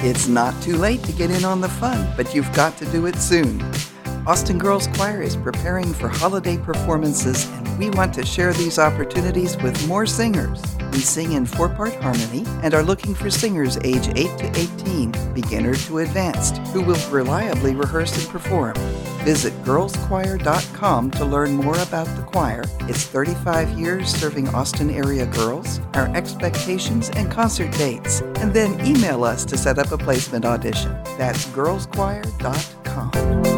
It's not too late to get in on the fun, but you've got to do it soon. Austin Girls Choir is preparing for holiday performances, and we want to share these opportunities with more singers. We sing in 4-part harmony and are looking for singers age 8 to 18, beginner to advanced, who will reliably rehearse and perform. Visit girlschoir.com to learn more about the choir, its 35 years serving Austin area girls, our expectations and concert dates, and then email us to set up a placement audition. That's girlschoir.com.